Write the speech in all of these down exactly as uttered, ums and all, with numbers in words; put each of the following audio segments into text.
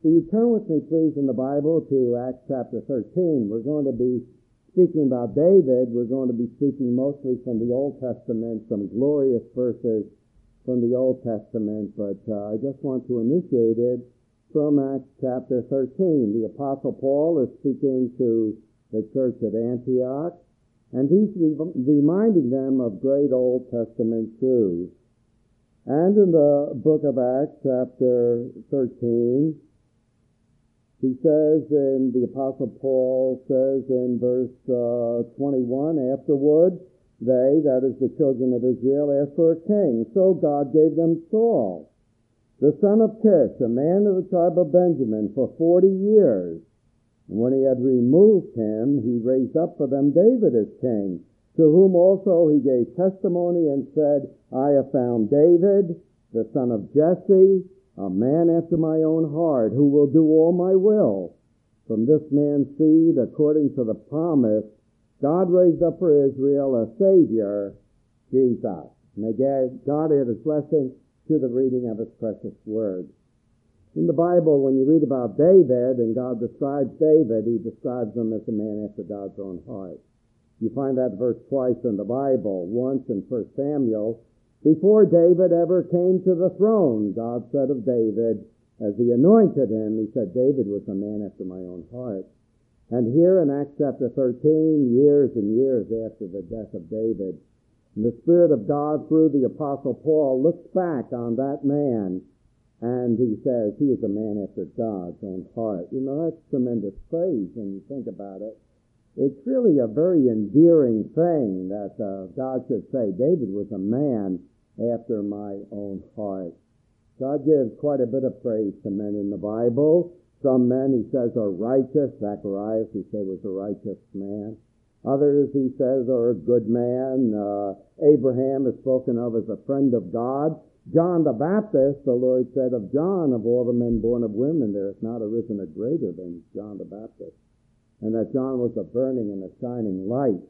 Will you turn with me, please, in the Bible to Acts chapter thirteen. We're going to be speaking about David. We're going to be speaking mostly from the Old Testament, some glorious verses from the Old Testament, but uh, I just want to initiate it from Acts chapter thirteen. The Apostle Paul is speaking to the church at Antioch, and he's re- reminding them of great Old Testament truths. And in the book of Acts chapter thirteen, he says, and the Apostle Paul says in verse uh, twenty-one, afterward, they, that is the children of Israel, asked for a king. So God gave them Saul, the son of Kish, a man of the tribe of Benjamin, for forty years. And when he had removed him, he raised up for them David as king, to whom also he gave testimony and said, I have found David, the son of Jesse, a man after my own heart, who will do all my will. From this man's seed, according to the promise, God raised up for Israel a Savior, Jesus. May God add his blessing to the reading of his precious word. In the Bible, when you read about David, and God describes David, he describes him as a man after God's own heart. You find that verse twice in the Bible. Once in First Samuel, before David ever came to the throne, God said of David, as he anointed him, he said, David was a man after my own heart. And here in Acts chapter thirteen, years and years after the death of David, the Spirit of God, through the Apostle Paul, looks back on that man, and he says, he is a man after God's own heart. You know, that's tremendous praise when you think about it. It's really a very endearing thing that uh, God should say, David was a man after my own heart. God gives quite a bit of praise to men in the Bible. Some men, he says, are righteous. Zacharias, he said, was a righteous man. Others, he says, are a good man. Uh, Abraham is spoken of as a friend of God. John the Baptist, the Lord said of John, of all the men born of women, there has not arisen a greater than John the Baptist. And that John was a burning and a shining light.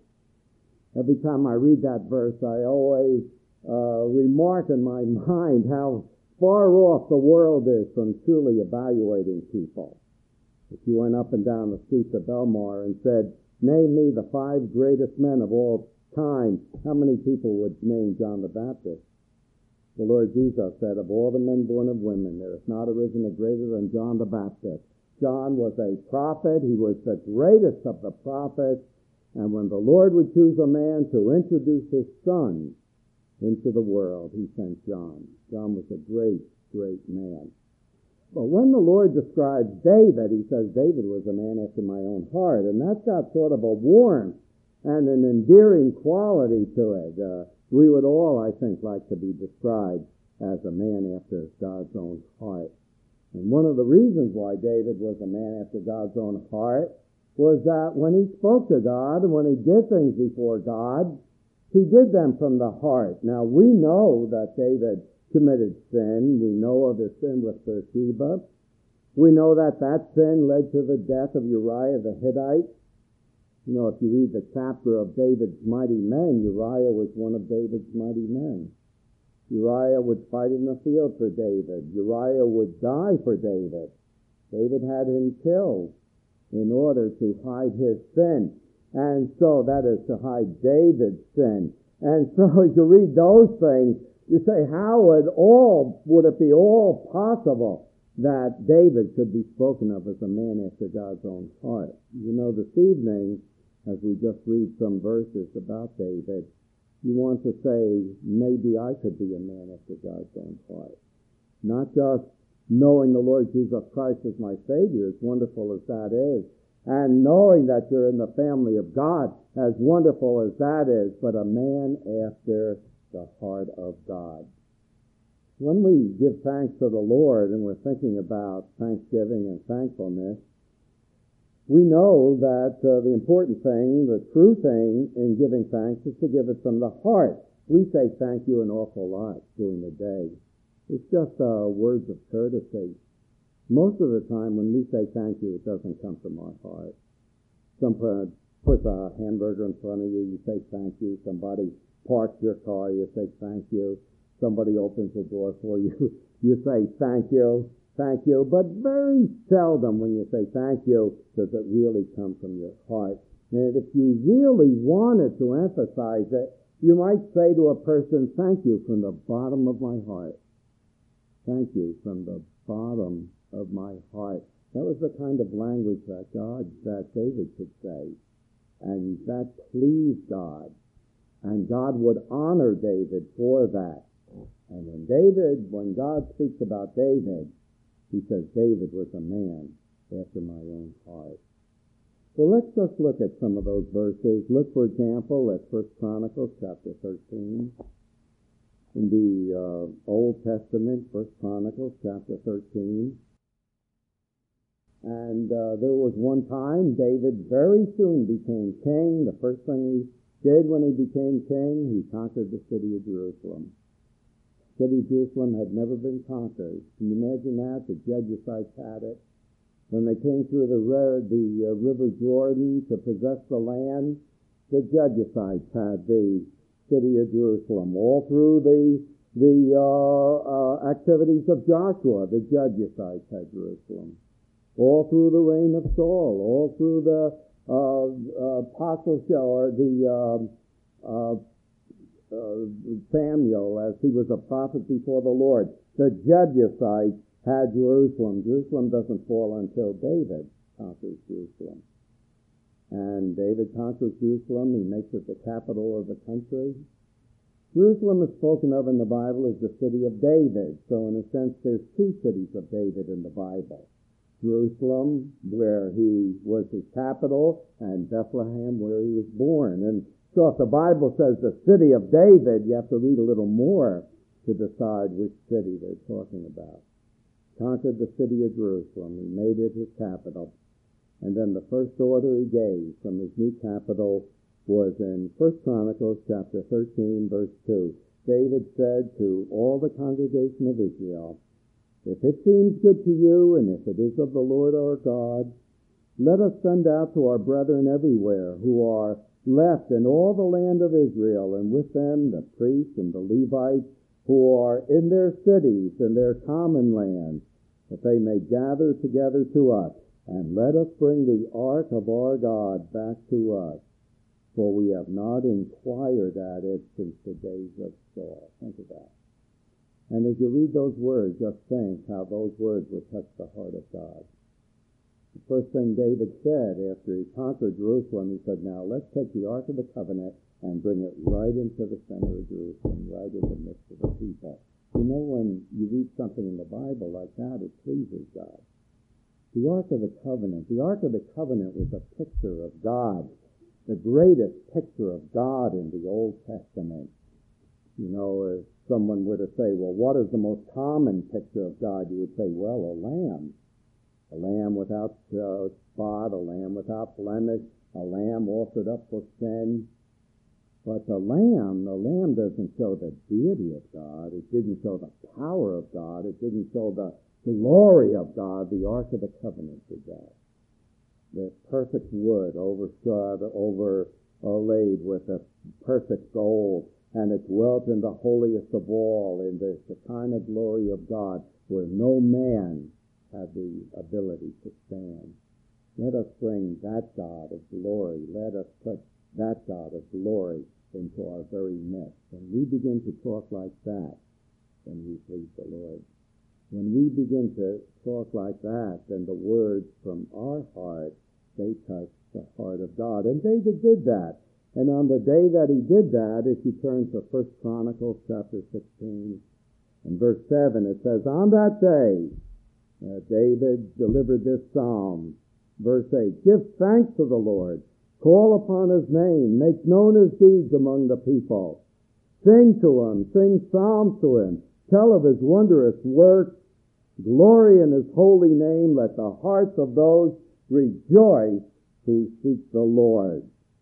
Every time I read that verse, I always uh, remark in my mind how far off the world is from truly evaluating people. If you went up and down the streets of Belmar and said, name me the five greatest men of all time, how many people would name John the Baptist? The Lord Jesus said, of all the men born of women, there has not arisen a greater than John the Baptist. John was a prophet. He was the greatest of the prophets. And when the Lord would choose a man to introduce his son into the world, he sent John. John was a great, great man. But when the Lord describes David, he says David was a man after my own heart. And that's got sort of a warmth and an endearing quality to it. Uh, we would all, I think, like to be described as a man after God's own heart. And one of the reasons why David was a man after God's own heart was that when he spoke to God and when he did things before God, he did them from the heart. Now, we know that David committed sin. We know of his sin with Bathsheba. We know that that sin led to the death of Uriah the Hittite. You know, if you read the chapter of David's mighty men, Uriah was one of David's mighty men. Uriah would fight in the field for David. Uriah would die for David. David had him killed in order to hide his sin. And so that is to hide David's sin. And so as you read those things, you say, how would all, would it be all possible that David could be spoken of as a man after God's own heart? You know, this evening, as we just read some verses about David, you want to say, maybe I could be a man after God's own heart. Not just knowing the Lord Jesus Christ as my Savior, as wonderful as that is, and knowing that you're in the family of God, as wonderful as that is, but a man after the heart of God. When we give thanks to the Lord and we're thinking about thanksgiving and thankfulness, we know that uh, the important thing, the true thing in giving thanks is to give it from the heart. We say thank you an awful lot during the day. It's just uh, words of courtesy. Most of the time when we say thank you, it doesn't come from our heart. Someone puts a hamburger in front of you, you say thank you. Somebody parks your car, you say thank you. Somebody opens the door for you, you say thank you. thank you, but very seldom when you say thank you does it really come from your heart. And if you really wanted to emphasize it, you might say to a person, thank you from the bottom of my heart. Thank you from the bottom of my heart. That was the kind of language that God, that David could say. And that pleased God. And God would honor David for that. And when David, when God speaks about David, he says David was a man after my own heart. So let's just look at some of those verses. Look, for example, at First Chronicles chapter thirteen. In the uh, Old Testament, First Chronicles chapter thirteen. And uh, there was one time David very soon became king. The first thing he did when he became king, he conquered the city of Jerusalem. The city of Jerusalem had never been conquered. Can you imagine that? The Jebusites had it. When they came through the, the uh, river Jordan to possess the land, the Jebusites had the city of Jerusalem. All through the the uh, uh, activities of Joshua, the Jebusites had Jerusalem. All through the reign of Saul, all through the uh, uh, apostleship, or the uh, uh, uh, Samuel, as he was a prophet before the Lord, the Jebusites had Jerusalem. Jerusalem doesn't fall until David conquers Jerusalem. And David conquers Jerusalem. He makes it the capital of the country. Jerusalem is spoken of in the Bible as the city of David. So in a sense, there's two cities of David in the Bible. Jerusalem, where he was his capital, and Bethlehem, where he was born. And so if the Bible says the city of David, you have to read a little more to decide which city they're talking about. Conquered the city of Jerusalem. He made it his capital. And then the first order he gave from his new capital was in First Chronicles chapter thirteen, verse two. David said to all the congregation of Israel, if it seems good to you, and if it is of the Lord our God, let us send out to our brethren everywhere who are left in all the land of Israel, and with them the priests and the Levites who are in their cities and their common lands, that they may gather together to us, and let us bring the ark of our God back to us, for we have not inquired at it since the days of Saul. Think of that. And as you read those words, just think how those words would touch the heart of God. The first thing David said after he conquered Jerusalem, he said, now let's take the Ark of the Covenant and bring it right into the center of Jerusalem, right in the midst of the people. You know, when you read something in the Bible like that, it pleases God. The Ark of the Covenant. The Ark of the Covenant was a picture of God, the greatest picture of God in the Old Testament. You know, if someone were to say, well, what is the most common picture of God? You would say, well, a lamb. A lamb without uh, spot, a lamb without blemish, a lamb offered up for sin. But the lamb, the lamb doesn't show the deity of God. It didn't show the power of God. It didn't show the glory of God. The Ark of the Covenant did that. The perfect wood overshot, overlaid with a perfect gold, and it dwelt in the holiest of all, in the Shekinah glory of God, where no man had the ability to stand. Let us bring that God of glory. Let us put that God of glory into our very midst. When we begin to talk like that, then we please the Lord. When we begin to talk like that, then the words from our heart, they touch the heart of God. And David did that. And on the day that he did that, if you turn to First Chronicles chapter sixteen, and verse seven, it says, on that day, uh, David delivered this psalm. Verse eight, give thanks to the Lord. Call upon his name. Make known his deeds among the people. Sing to him. Sing psalms to him. Tell of his wondrous works. Glory in his holy name. Let the hearts of those rejoice who seek the Lord.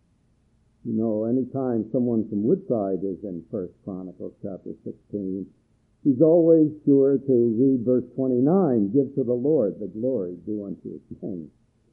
You know, anytime someone from Woodside is in First Chronicles chapter sixteen, he's always sure to read verse twenty-nine, give to the Lord the glory due unto his name.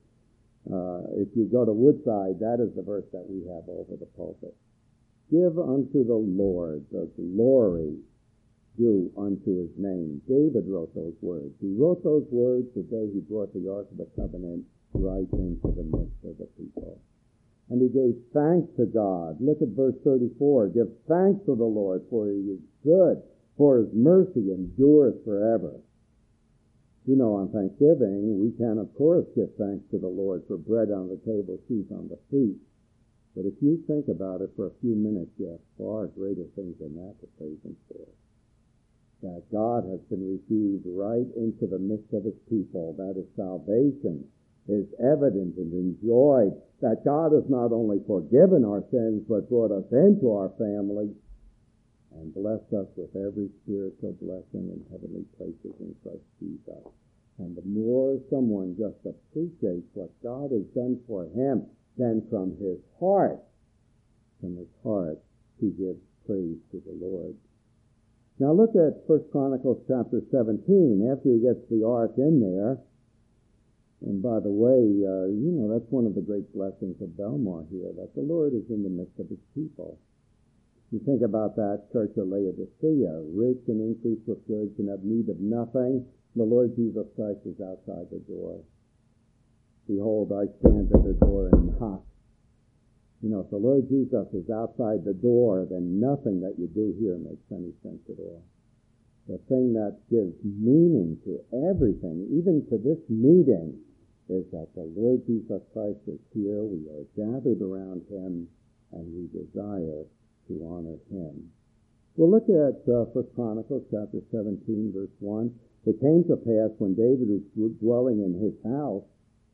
Uh, if you go to Woodside, that is the verse that we have over the pulpit. Give unto the Lord the glory do unto his name. David wrote those words. He wrote those words the day he brought the Ark of the Covenant right into the midst of the people. And he gave thanks to God. Look at verse thirty-four. Give thanks to the Lord, for he is good, for his mercy endureth forever. You know, on Thanksgiving, we can, of course, give thanks to the Lord for bread on the table, shoes on the feet. But if you think about it for a few minutes, you have far greater things than that to praise him for. That God has been received right into the midst of his people. That is salvation is evident and enjoyed. That God has not only forgiven our sins, but brought us into our family and blessed us with every spiritual blessing in heavenly places in Christ Jesus. And the more someone just appreciates what God has done for him, then from his heart, from his heart, he gives praise to the Lord. Now look at First Chronicles chapter seventeen. After he gets the ark in there, and by the way, uh, you know, that's one of the great blessings of Belmar here, that the Lord is in the midst of his people. You think about that church of Laodicea, rich and increased with goods and have need of nothing. The Lord Jesus Christ is outside the door. Behold, I stand at the door and knock. You know, if the Lord Jesus is outside the door, then nothing that you do here makes any sense at all. The thing that gives meaning to everything, even to this meeting, is that the Lord Jesus Christ is here. We are gathered around him, and we desire to honor him. We'll look at uh, First Chronicles chapter seventeen, verse one. It came to pass when David was dwelling in his house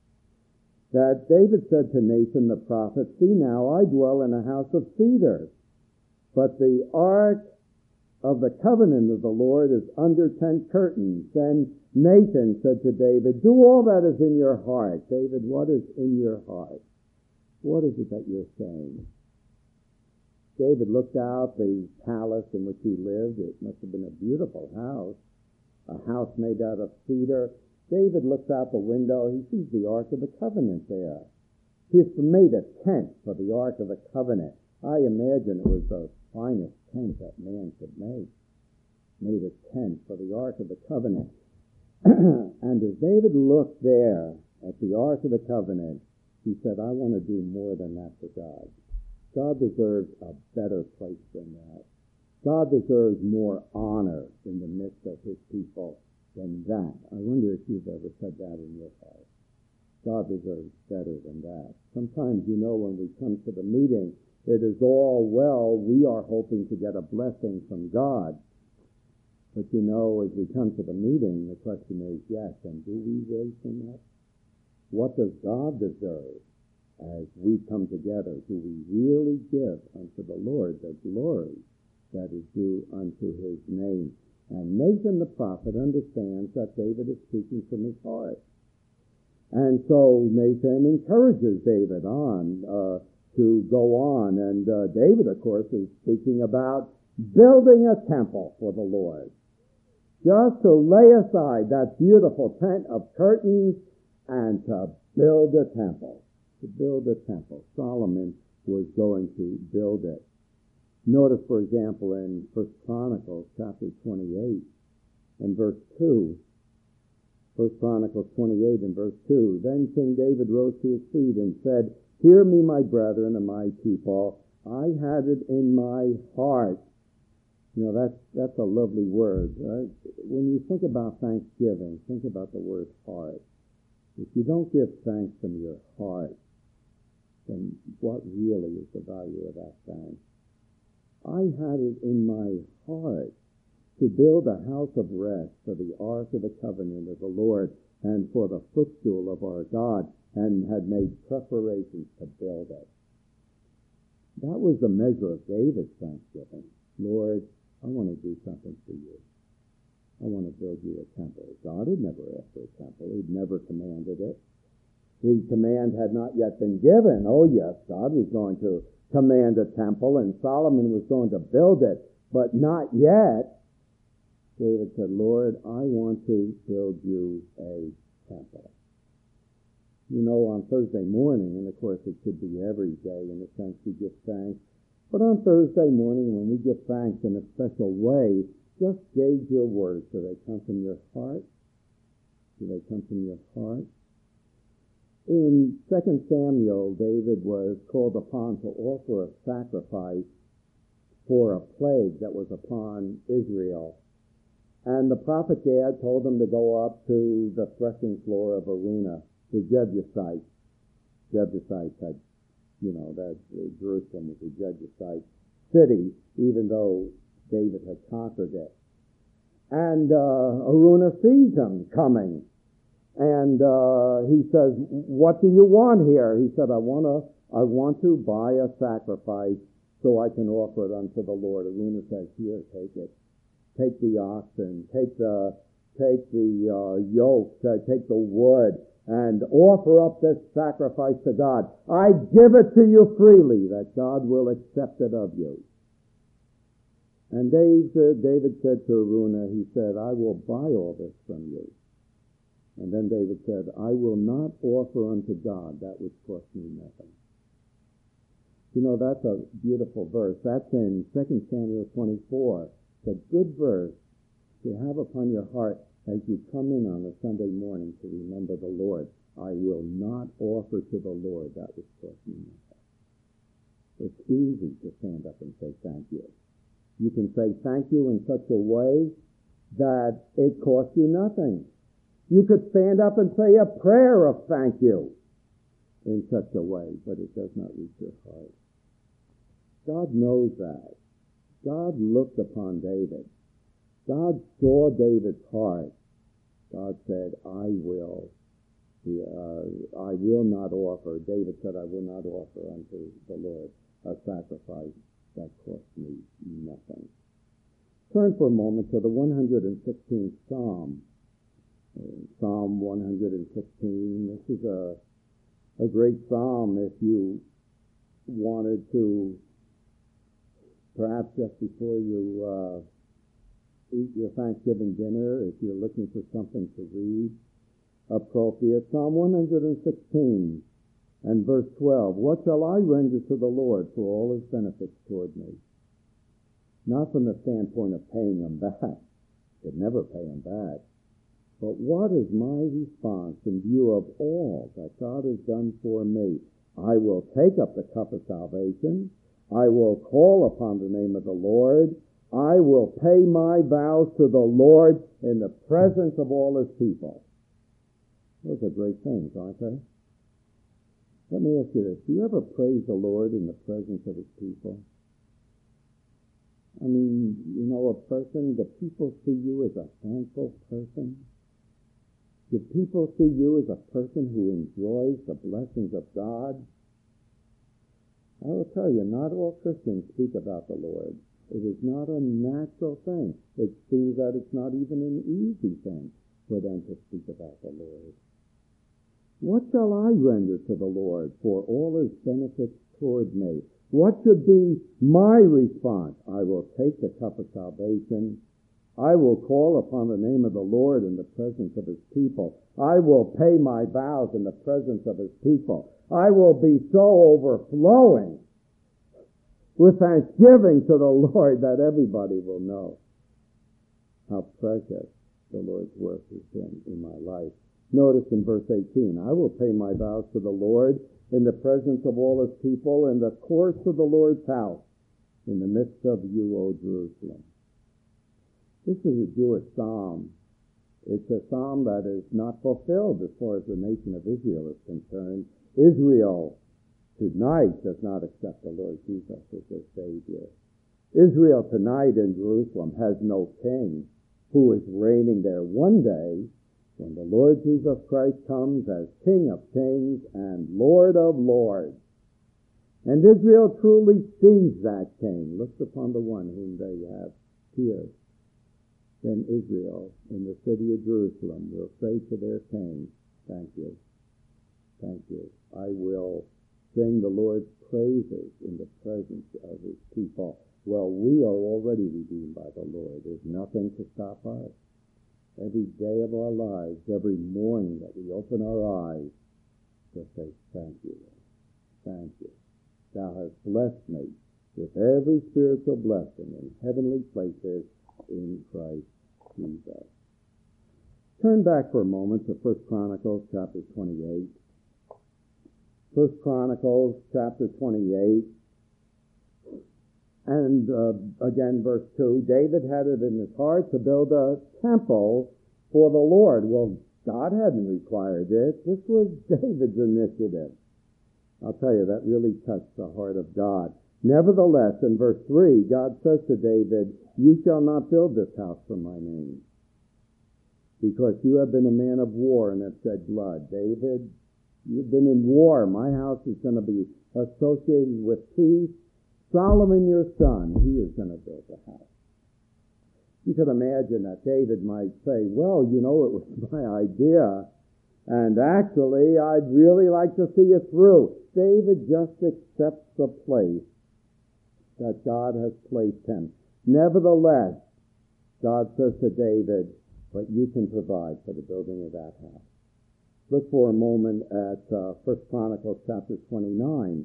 that David said to Nathan the prophet, See now, I dwell in a house of cedar, but the ark of the covenant of the Lord is under tent curtains. Then Nathan said to David, Do all that is in your heart. David, what is in your heart? What is it that you're saying? David looked out the palace in which he lived. It must have been a beautiful house, a house made out of cedar. David looks out the window. He sees the Ark of the Covenant there. He's made a tent for the Ark of the Covenant. I imagine it was the finest tent that man could make. Made a tent for the Ark of the Covenant. And as David looked there at the Ark of the Covenant, he said, I want to do more than that for God. God deserves a better place than that. God deserves more honor in the midst of his people than that. I wonder if you've ever said that in your heart. God deserves better than that. Sometimes, you know, when we come to the meeting, it is all well. We are hoping to get a blessing from God. But, you know, as we come to the meeting, the question is, yes, and do we really from that? What does God deserve? As we come together, do we really give unto the Lord the glory that is due unto his name? And Nathan the prophet understands that David is speaking from his heart. And so Nathan encourages David on uh, to go on. And uh, David, of course, is speaking about building a temple for the Lord. Just to lay aside that beautiful tent of curtains and to build a temple. To build a temple. Solomon was going to build it. Notice, for example, in First Chronicles chapter twenty-eight and verse two. First Chronicles twenty-eight and verse two. Then King David rose to his feet and said, Hear me, my brethren and my people. I had it in my heart. You know, that's, that's a lovely word. Right? When you think about Thanksgiving, think about the word heart. If you don't give thanks from your heart, then what really is the value of that thanks? I had it in my heart to build a house of rest for the ark of the covenant of the Lord and for the footstool of our God, and had made preparations to build it. That was the measure of David's thanksgiving. Lord, I want to do something for you. I want to build you a temple. God had never asked for a temple. He'd never commanded it. The command had not yet been given. Oh yes, God was going to command a temple, and Solomon was going to build it, but not yet. David said, Lord, I want to build you a temple. You know, on Thursday morning, and of course it should be every day in the sense we give thanks, but on Thursday morning when we give thanks in a special way, Just gauge your words. Do they come from your heart? Do they come from your heart? In Second Samuel, David was called upon to offer a sacrifice for a plague that was upon Israel. And the prophet Gad told him to go up to the threshing floor of Araunah, the Jebusite. Jebusites had, you know, that uh, Jerusalem was a Jebusite city, even though David had conquered it. And uh, Araunah sees him coming. And uh, he says, "What do you want here?" He said, I want to I want to buy a sacrifice so I can offer it unto the Lord. Araunah says, "Here, take it. Take the oxen, take the take the uh, yoke, uh, take the wood, and offer up this sacrifice to God. I give it to you freely, that God will accept it of you." And David, David said to Araunah, he said, "I will buy all this from you." And then David said, "I will not offer unto God that which cost me nothing." You know, that's a beautiful verse. That's in Second Samuel twenty-four. It's a good verse to have upon your heart as you come in on a Sunday morning to remember the Lord. I will not offer to the Lord that which cost me nothing. It's easy to stand up and say thank you. You can say thank you in such a way that it costs you nothing. You could stand up and say a prayer of thank you in such a way, but it does not reach your heart. God knows that. God looked upon David. God saw David's heart. God said, I will. Uh, I will not offer. David said, I will not offer unto the Lord a sacrifice that cost me nothing. Turn for a moment to the one hundred sixteenth Psalm. Psalm one hundred sixteen. This is a, a great psalm if you wanted to, perhaps just before you uh, eat your Thanksgiving dinner, if you're looking for something to read, appropriate. Psalm one hundred sixteen and verse twelve. What shall I render to the Lord for all his benefits toward me? Not from the standpoint of paying him back. Could never pay him back. But what is my response in view of all that God has done for me? I will take up the cup of salvation. I will call upon the name of the Lord. I will pay my vows to the Lord in the presence of all his people. Those are great things, aren't they? Let me ask you this. Do you ever praise the Lord in the presence of his people? I mean, you know, a person, the people see you as a thankful person. Do people see you as a person who enjoys the blessings of God? I will tell you, not all Christians speak about the Lord. It is not a natural thing. It seems that it's not even an easy thing for them to speak about the Lord. What shall I render to the Lord for all his benefits toward me? What should be my response? I will take the cup of salvation. I will call upon the name of the Lord in the presence of his people. I will pay my vows in the presence of his people. I will be so overflowing with thanksgiving to the Lord that everybody will know how precious the Lord's work has been in my life. Notice in verse eighteen, I will pay my vows to the Lord in the presence of all his people, in the courts of the Lord's house, in the midst of you, O Jerusalem. This is a Jewish psalm. It's a psalm that is not fulfilled as far as the nation of Israel is concerned. Israel tonight does not accept the Lord Jesus as their Savior. Israel tonight in Jerusalem has no king who is reigning there. One day, when the Lord Jesus Christ comes as King of kings and Lord of lords, and Israel truly sees that king, looks upon the one whom they have pierced, then Israel in the city of Jerusalem will say to their king, thank you, thank you. I will sing the Lord's praises in the presence of his people. Well, we are already redeemed by the Lord. There's nothing to stop us. Every day of our lives, every morning that we open our eyes, just say, thank you, Lord. Thank you. Thou hast blessed me with every spiritual blessing in heavenly places in Christ Jesus. Turn back for a moment to First Chronicles chapter twenty-eight. First Chronicles chapter twenty-eight. And uh, again, verse two, David had it in his heart to build a temple for the Lord. Well, God hadn't required it. This was David's initiative. I'll tell you, that really touched the heart of God. Nevertheless, in verse three, God says to David, "You shall not build this house for my name, because you have been a man of war and have shed blood." David, you've been in war. My house is going to be associated with peace. Solomon, your son, he is going to build the house. You could imagine that David might say, well, you know, it was my idea, and actually, I'd really like to see it through. David just accepts the place that God has placed him. Nevertheless, God says to David, but you can provide for the building of that house. Look for a moment at uh, First Chronicles chapter twenty-nine.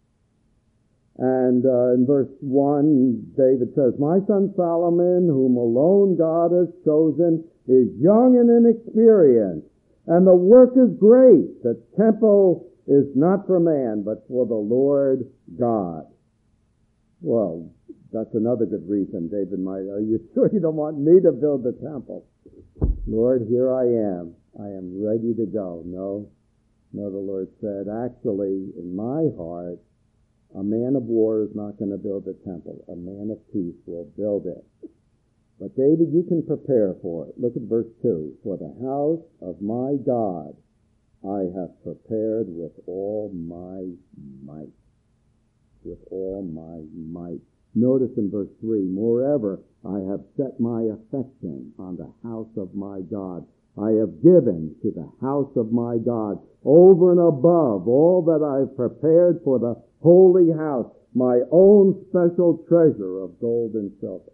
And uh, in verse one, David says, "My son Solomon, whom alone God has chosen, is young and inexperienced, and the work is great. The temple is not for man, but for the Lord God." Well, that's another good reason David might, are you sure you don't want me to build the temple? Lord, here I am. I am ready to go. No, no, the Lord said, actually, in my heart, a man of war is not going to build a temple. A man of peace will build it. But David, you can prepare for it. Look at verse two. "For the house of my God I have prepared with all my might." With all my might. Notice in verse three, "Moreover, I have set my affection on the house of my God. I have given to the house of my God over and above all that I have prepared for the holy house, my own special treasure of gold and silver."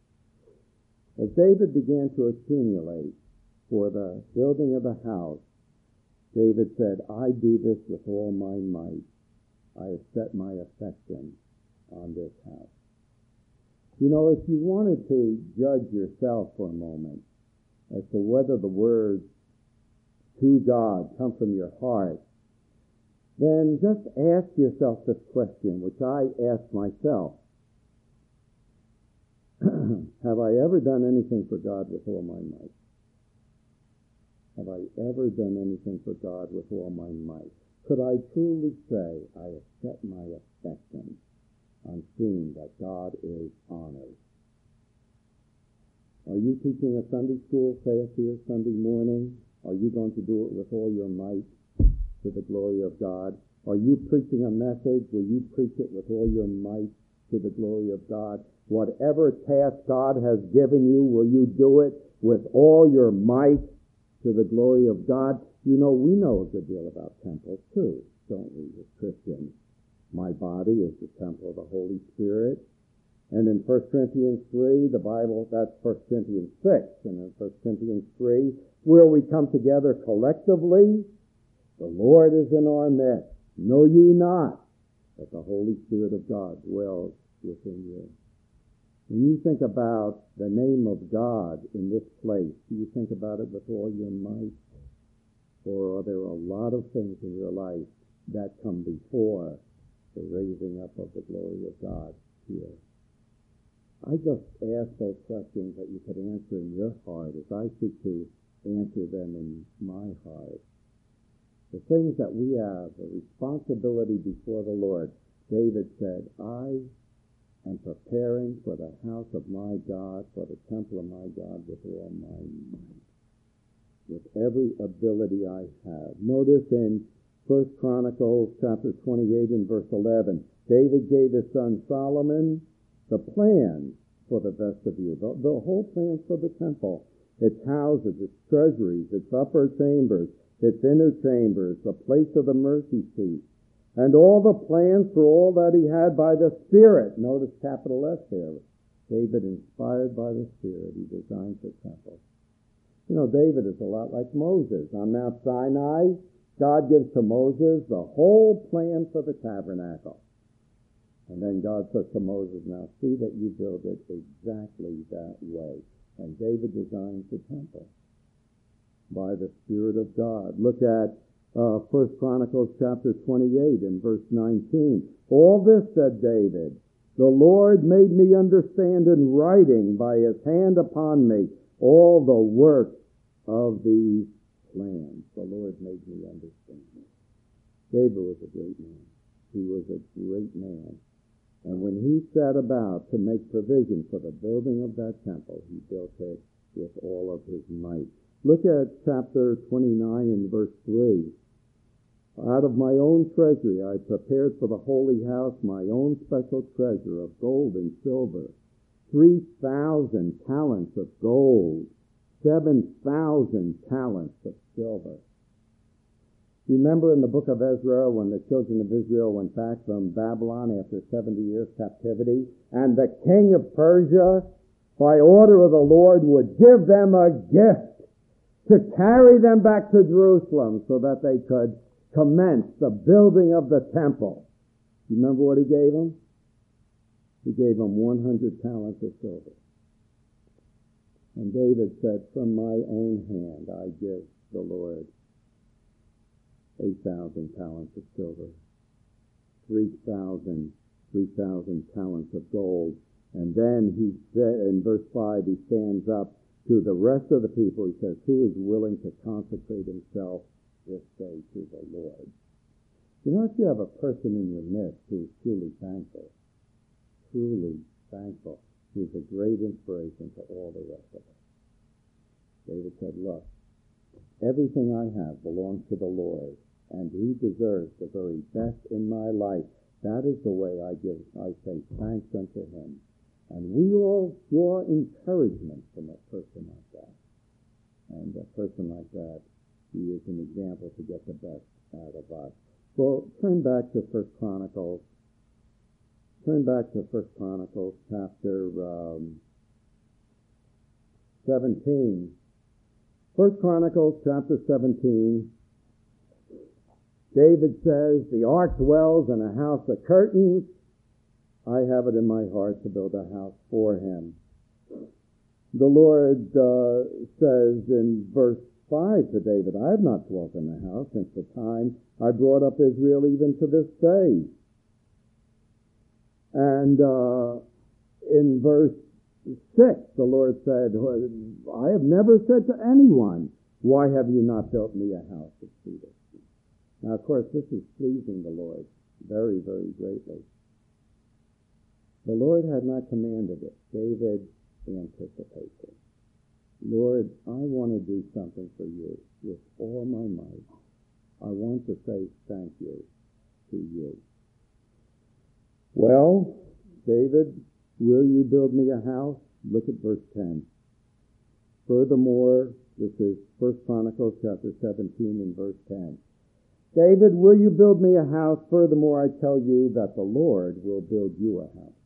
As David began to accumulate for the building of the house, David said, "I do this with all my might. I have set my affection on this house." You know, if you wanted to judge yourself for a moment as to whether the words "to God" come from your heart, then just ask yourself this question, which I ask myself. Have I ever done anything for God with all my might? Have I ever done anything for God with all my might? Could I truly say I have set my affection on seeing that God is honored? Are you teaching a Sunday school class here Sunday morning? Are you going to do it with all your might to the glory of God? Are you preaching a message? Will you preach it with all your might to the glory of God? Whatever task God has given you, will you do it with all your might to the glory of God? You know, we know a good deal about temples too, don't we, as Christians? My body is the temple of the Holy Spirit. And in First Corinthians three, the Bible, that's First Corinthians six, and in First Corinthians three, where we come together collectively, the Lord is in our midst. Know ye not that the Holy Spirit of God dwells within you? When you think about the name of God in this place, do you think about it with all your might? Or are there a lot of things in your life that come before the raising up of the glory of God here? I just ask those questions that you could answer in your heart as I seek to answer them in my heart. The things that we have, a responsibility before the Lord. David said, "I am preparing for the house of my God, for the temple of my God with all my might, with every ability I have." Notice in First Chronicles chapter twenty-eight and verse eleven, David gave his son Solomon the plan for the vestibule, the, the whole plan for the temple, its houses, its treasuries, its upper chambers, its inner chambers, the place of the mercy seat, and all the plans for all that he had by the Spirit. Notice capital S there. David, inspired by the Spirit, he designed the temple. You know, David is a lot like Moses. On Mount Sinai, God gives to Moses the whole plan for the tabernacle. And then God says to Moses, now see that you build it exactly that way. And David designs the temple by the Spirit of God. Look at uh, First Chronicles chapter twenty-eight and verse nineteen. All this, said David, the Lord made me understand in writing by his hand upon me all the work of these plans. The Lord made me understand. David was a great man. He was a great man. And when he set about to make provision for the building of that temple, he built it with all of his might. Look at chapter twenty-nine and verse three. Out of my own treasury I prepared for the holy house my own special treasure of gold and silver, three thousand talents of gold, seven thousand talents of silver. You remember in the book of Ezra when the children of Israel went back from Babylon after seventy years captivity, and the king of Persia, by order of the Lord, would give them a gift to carry them back to Jerusalem so that they could commence the building of the temple. You remember what he gave them? He gave them one hundred talents of silver. And David said, from my own hand I give the Lord eight thousand talents of silver, three thousand, three thousand talents of gold. And then he said, in verse five, he stands up to the rest of the people. He says, who is willing to consecrate himself this day to the Lord? You know, if you have a person in your midst who is truly thankful, truly thankful, he's a great inspiration to all the rest of us. David said, look, everything I have belongs to the Lord, and he deserves the very best in my life. That is the way I give, I say thanks unto him. And we all draw encouragement from a person like that. And a person like that, he is an example to get the best out of us. Well, turn back to First Chronicles. Turn back to First Chronicles chapter um, seventeen. First Chronicles chapter seventeen. David says, the ark dwells in a house of curtains. I have it in my heart to build a house for him. The Lord uh, says in verse five to David, I have not dwelt in the house since the time I brought up Israel even to this day. And uh, in verse six, the Lord said, I have never said to anyone, why have you not built me a house of cedar? Now, of course, this is pleasing the Lord very, very greatly. The Lord had not commanded it. David anticipated. Lord, I want to do something for you with all my might. I want to say thank you to you. Well, David, will you build me a house? Look at verse ten. Furthermore, this is First Chronicles chapter seventeen and verse ten. David, will you build me a house? Furthermore, I tell you that the Lord will build you a house.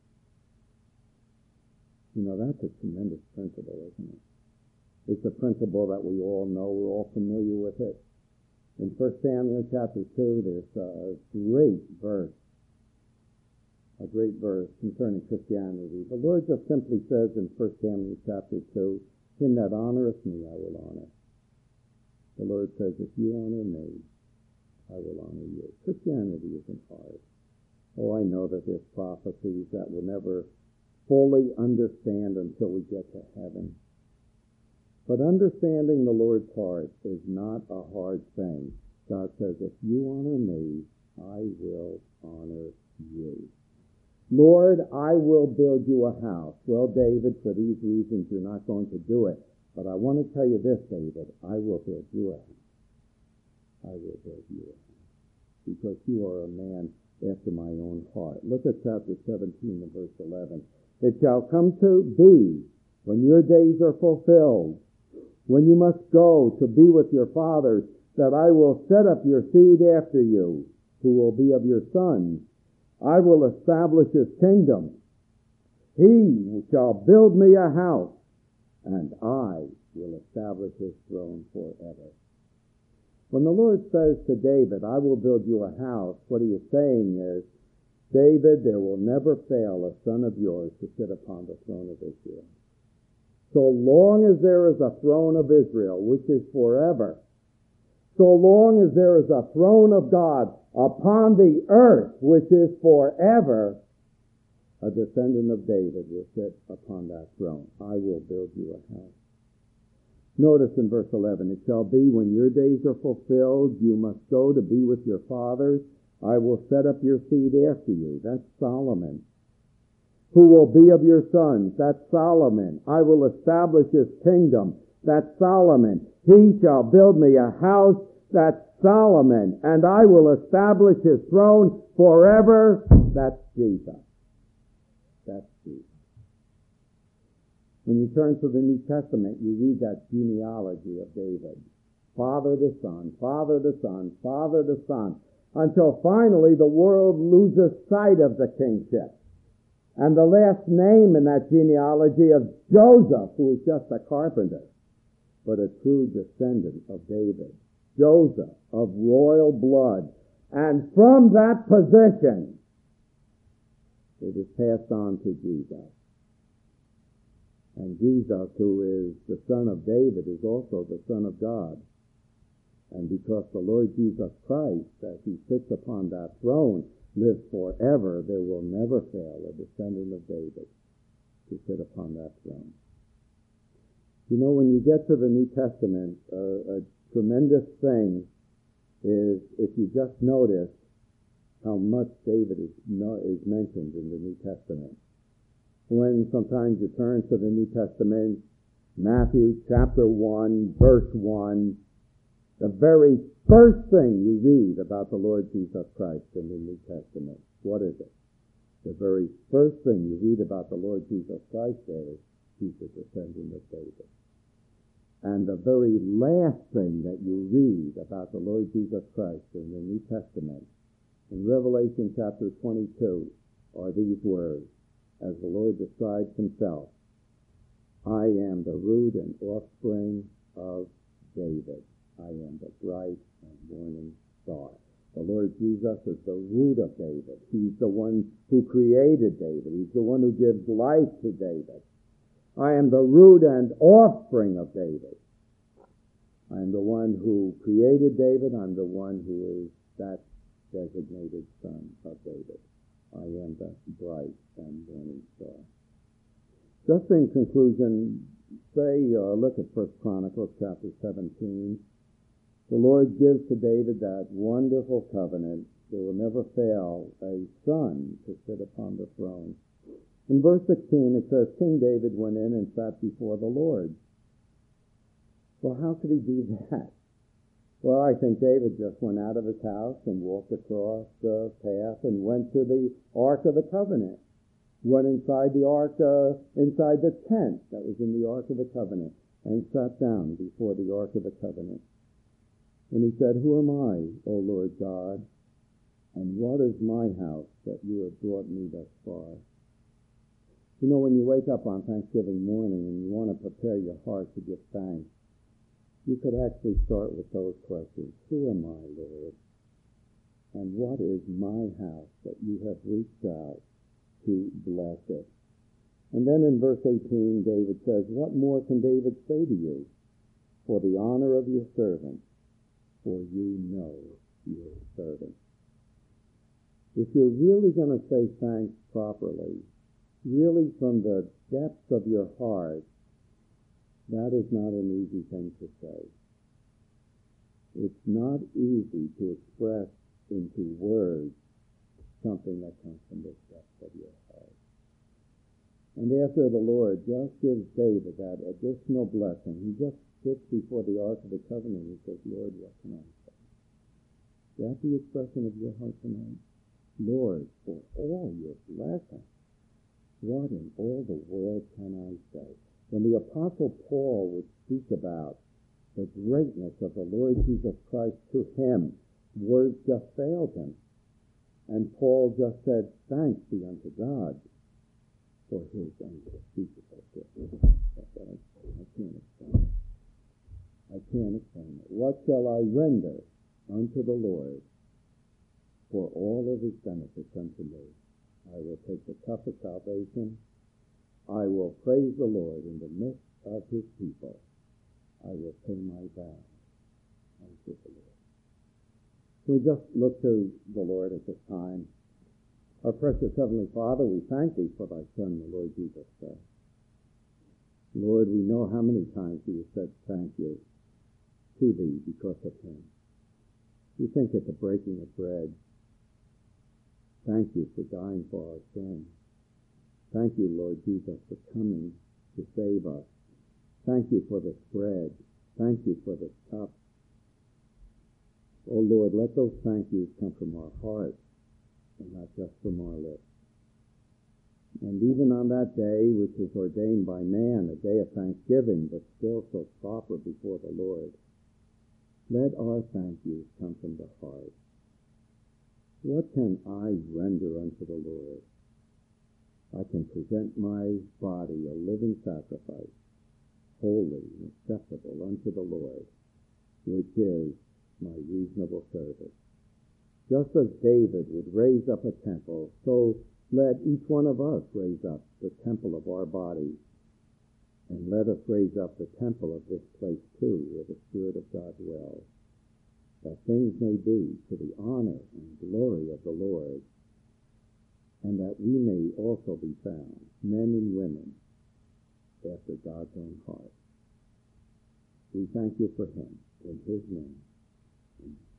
You know, that's a tremendous principle, isn't it? It's a principle that we all know. We're all familiar with it. In First Samuel chapter two, there's a great verse, a great verse concerning Christianity. The Lord just simply says in First Samuel chapter two, him that honoreth me, I will honor. The Lord says, if you honor me, I will honor you. Christianity isn't hard. Oh, I know that there's prophecies that we'll never fully understand until we get to heaven. But understanding the Lord's heart is not a hard thing. God says, if you honor me, I will honor you. Lord, I will build you a house. Well, David, for these reasons, you're not going to do it. But I want to tell you this, David, I will build you a house. I will build you a house. Because you are a man after my own heart. Look at chapter seventeen and verse eleven. It shall come to be, when your days are fulfilled, when you must go to be with your fathers, that I will set up your seed after you, who will be of your sons. I will establish his kingdom. He shall build me a house, and I will establish his throne forever. When the Lord says to David, I will build you a house, what he is saying is, David, there will never fail a son of yours to sit upon the throne of Israel. So long as there is a throne of Israel, which is forever, so long as there is a throne of God upon the earth, which is forever, a descendant of David will sit upon that throne. I will build you a house. Notice in verse eleven, it shall be when your days are fulfilled, you must go to be with your fathers. I will set up your seed after you. That's Solomon. Who will be of your sons? That's Solomon. I will establish his kingdom. That's Solomon. He shall build me a house. That's Solomon. And I will establish his throne forever. That's Jesus. That's Jesus. When you turn to the New Testament, you read that genealogy of David. Father to son, father to son, father to son, until finally the world loses sight of the kingship. And the last name in that genealogy of Joseph, who is just a carpenter, but a true descendant of David. Joseph of royal blood. And from that position, it is passed on to Jesus. And Jesus, who is the son of David, is also the son of God. And because the Lord Jesus Christ, as he sits upon that throne, lives forever, there will never fail a descendant of David to sit upon that throne. You know, when you get to the New Testament, uh, a tremendous thing is if you just notice how much David is, no, is mentioned in the New Testament. When sometimes you turn to the New Testament, Matthew chapter one, verse one, the very first thing you read about the Lord Jesus Christ in the New Testament, what is it? The very first thing you read about the Lord Jesus Christ is, he's a descendant of David. And the very last thing that you read about the Lord Jesus Christ in the New Testament, in Revelation chapter twenty-two, are these words, as the Lord describes himself, I am the root and offspring of David. I am the bright and morning star. The Lord Jesus is the root of David. He's the one who created David. He's the one who gives life to David. I am the root and offspring of David. I am the one who created David. I'm the one who is that designated son of David. I am the bright and morning star. Just in conclusion, say, uh, look at First Chronicles chapter seventeen. The Lord gives to David that wonderful covenant. There will never fail a son to sit upon the throne. In verse sixteen, it says, King David went in and sat before the Lord. Well, how could he do that? Well, I think David just went out of his house and walked across the path and went to the Ark of the Covenant. Went inside the Ark, uh, inside the tent that was in the Ark of the Covenant, and sat down before the Ark of the Covenant. And he said, Who am I, O Lord God, and what is my house that you have brought me thus far? You know, when you wake up on Thanksgiving morning and you want to prepare your heart to give thanks, you could actually start with those questions. Who am I, Lord? And what is my house that you have reached out to bless it? And then in verse eighteen, David says, What more can David say to you? For the honor of your servant, for you know your servant. If you're really going to say thanks properly, really from the depths of your heart, that is not an easy thing to say. It's not easy to express into words something that comes from the depths of your heart. And after the Lord just gives David that additional blessing, he just sits before the Ark of the Covenant and says, Lord, what can I say? Is that the expression of your heart tonight? Lord, for all your blessings, what in all the world can I say? When the Apostle Paul would speak about the greatness of the Lord Jesus Christ to him, words just failed him. And Paul just said, Thanks be unto God for his unspeakable gift. I, I can't explain it. I can't explain it. What shall I render unto the Lord for all of his benefits unto me? I will take the cup of salvation. I will praise the Lord in the midst of his people. I will pay my vow unto the Lord. We just look to the Lord at this time. Our precious Heavenly Father, we thank thee for thy Son, the Lord Jesus Christ. Lord, we know how many times we have said thank you to thee because of him. We think at the breaking of bread, thank you for dying for our sins. Thank you, Lord Jesus, for coming to save us. Thank you for this bread. Thank you for this cup. Oh, Lord, let those thank yous come from our hearts and not just from our lips. And even on that day, which is ordained by man, a day of thanksgiving, but still so proper before the Lord, let our thank yous come from the heart. What can I render unto the Lord? I can present my body a living sacrifice, holy and acceptable unto the Lord, which is my reasonable service. Just as David would raise up a temple, so let each one of us raise up the temple of our bodies, and let us raise up the temple of this place too, where the Spirit of God dwells, that things may be to the honor and glory of the Lord, and that we may also be found, men and women, after God's own heart. We thank you for him, in his name. Amen.